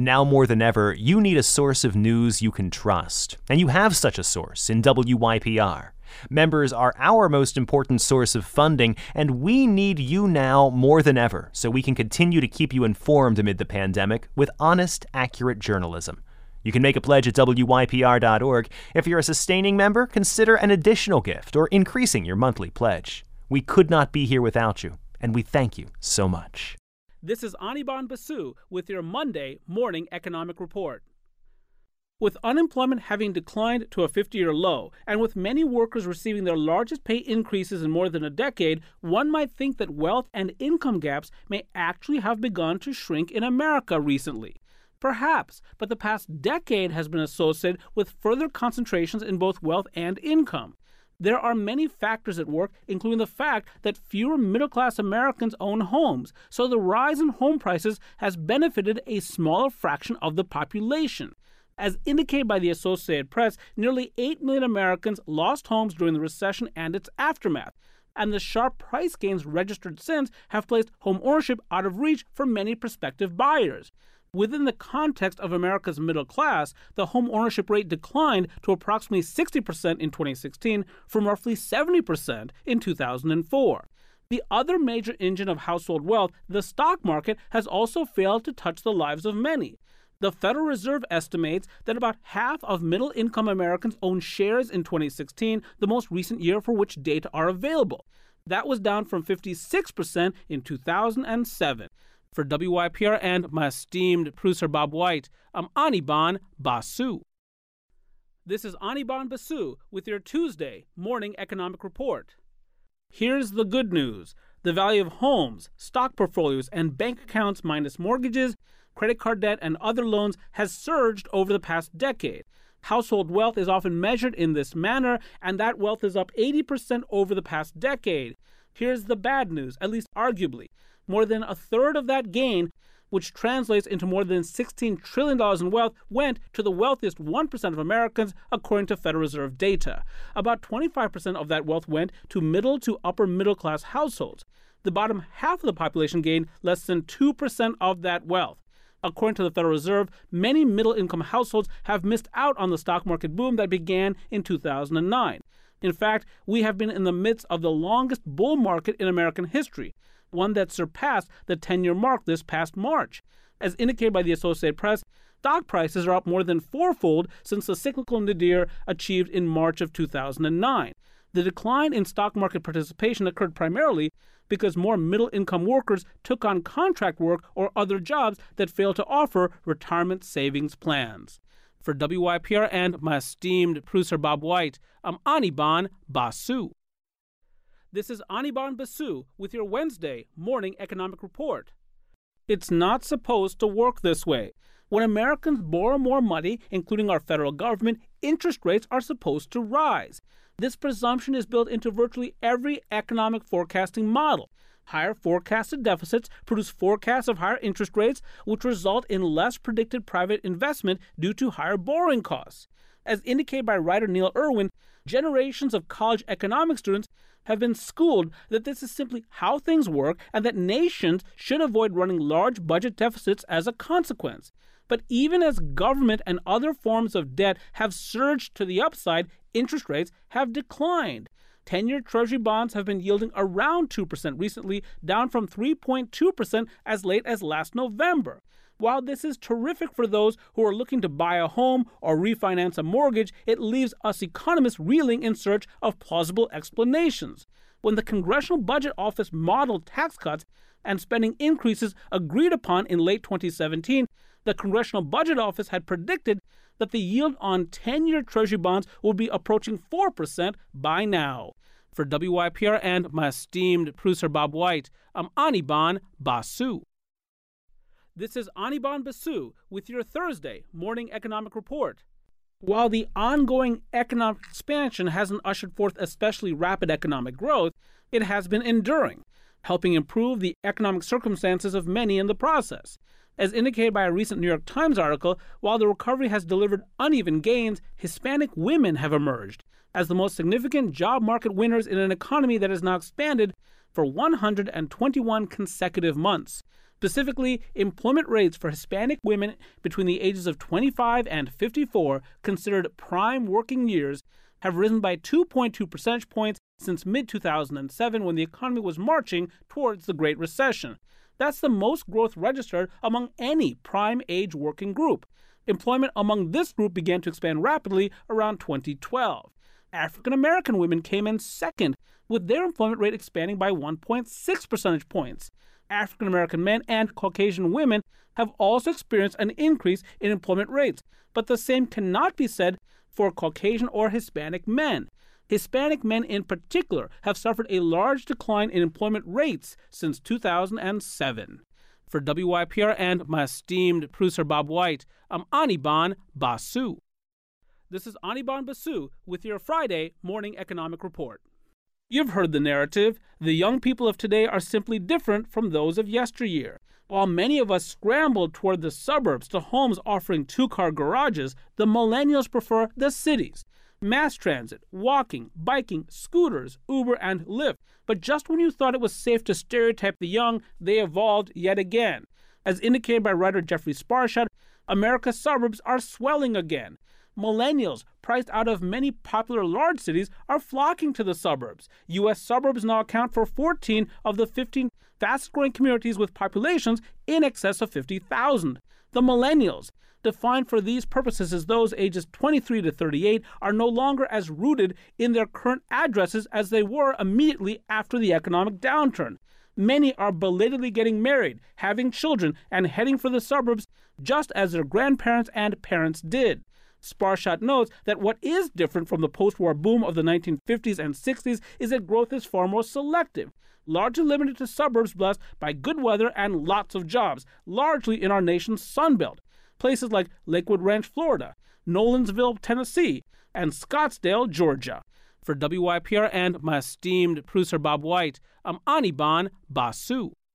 Now more than ever, you need a source of news you can trust. And you have such a source in WYPR. Members are our most important source of funding, and we need you now more than ever so we can continue to keep you informed amid the pandemic with honest, accurate journalism. You can make a pledge at WYPR.org. If you're a sustaining member, consider an additional gift or increasing your monthly pledge. We could not be here without you, and we thank you so much. This is Anirban Basu with your Monday morning economic report. With unemployment having declined to a 50-year low, and with many workers receiving their largest pay increases in more than a decade, one might think that wealth and income gaps may actually have begun to shrink in America recently. Perhaps, but the past decade has been associated with further concentrations in both wealth and income. There are many factors at work, including the fact that fewer middle-class Americans own homes, so the rise in home prices has benefited a smaller fraction of the population. As indicated by the Associated Press, nearly 8 million Americans lost homes during the recession and its aftermath, and the sharp price gains registered since have placed home ownership out of reach for many prospective buyers. Within the context of America's middle class, the home ownership rate declined to approximately 60% in 2016 from roughly 70% in 2004. The other major engine of household wealth, the stock market, has also failed to touch the lives of many. The Federal Reserve estimates that about half of middle-income Americans own shares in 2016, the most recent year for which data are available. That was down from 56% in 2007. For WYPR and my esteemed producer Bob White, I'm Anirban Basu. This is Anirban Basu with your Tuesday morning economic report. Here's the good news. The value of homes, stock portfolios, and bank accounts minus mortgages, credit card debt, and other loans has surged over the past decade. Household wealth is often measured in this manner, and that wealth is up 80% over the past decade. Here's the bad news, at least arguably. More than a third of that gain, which translates into more than $16 trillion in wealth, went to the wealthiest 1% of Americans, according to Federal Reserve data. About 25% of that wealth went to middle to upper middle class households. The bottom half of the population gained less than 2% of that wealth. According to the Federal Reserve, many middle-income households have missed out on the stock market boom that began in 2009. In fact, we have been in the midst of the longest bull market in American history, one that surpassed the 10-year mark this past March. As indicated by the Associated Press, stock prices are up more than fourfold since the cyclical nadir achieved in March of 2009. The decline in stock market participation occurred primarily because more middle-income workers took on contract work or other jobs that failed to offer retirement savings plans. For WYPR and my esteemed producer Bob White, I'm Anirban Basu. This is Anirban Basu with your Wednesday morning economic report. It's not supposed to work this way. When Americans borrow more money, including our federal government, interest rates are supposed to rise. This presumption is built into virtually every economic forecasting model. Higher forecasted deficits produce forecasts of higher interest rates, which result in less predicted private investment due to higher borrowing costs. As indicated by writer Neil Irwin, generations of college economics students have been schooled that this is simply how things work and that nations should avoid running large budget deficits as a consequence. But even as government and other forms of debt have surged to the upside, interest rates have declined. 10-year Treasury bonds have been yielding around 2% recently, down from 3.2% as late as last November. While this is terrific for those who are looking to buy a home or refinance a mortgage, it leaves us economists reeling in search of plausible explanations. When the Congressional Budget Office modeled tax cuts and spending increases agreed upon in late 2017, the Congressional Budget Office had predicted that the yield on 10-year Treasury bonds would be approaching 4% by now. For WYPR and my esteemed producer Bob White, I'm Anirban Basu. This is Anirban Basu with your Thursday morning economic report. While the ongoing economic expansion hasn't ushered forth especially rapid economic growth, it has been enduring, helping improve the economic circumstances of many in the process. As indicated by a recent New York Times article, while the recovery has delivered uneven gains, Hispanic women have emerged as the most significant job market winners in an economy that has now expanded for 121 consecutive months. Specifically, employment rates for Hispanic women between the ages of 25 and 54, considered prime working years, have risen by 2.2 percentage points since mid-2007 when the economy was marching towards the Great Recession. That's the most growth registered among any prime age working group. Employment among this group began to expand rapidly around 2012. African American women came in second, with their employment rate expanding by 1.6 percentage points. African American men and Caucasian women have also experienced an increase in employment rates, but the same cannot be said for Caucasian or Hispanic men. Hispanic men in particular have suffered a large decline in employment rates since 2007. For WYPR and my esteemed producer Bob White, I'm Anirban Basu. This is Anirban Basu with your Friday Morning Economic Report. You've heard the narrative. The young people of today are simply different from those of yesteryear. While many of us scrambled toward the suburbs to homes offering two-car garages, the millennials prefer the cities. Mass transit, walking, biking, scooters, Uber, and Lyft. But just when you thought it was safe to stereotype the young, they evolved yet again. As indicated by writer Jeffrey Sparshot, America's suburbs are swelling again. Millennials, priced out of many popular large cities, are flocking to the suburbs. U.S. suburbs now account for 14 of the 15 fastest-growing communities with populations in excess of 50,000. The millennials, defined for these purposes as those ages 23 to 38, are no longer as rooted in their current addresses as they were immediately after the economic downturn. Many are belatedly getting married, having children, and heading for the suburbs just as their grandparents and parents did. Sparshot notes that what is different from the post-war boom of the 1950s and 60s is that growth is far more selective, largely limited to suburbs blessed by good weather and lots of jobs, largely in our nation's Sunbelt. Places like Lakewood Ranch, Florida, Nolensville, Tennessee, and Scottsdale, Georgia. For WYPR and my esteemed producer Bob White, I'm Anirban Basu.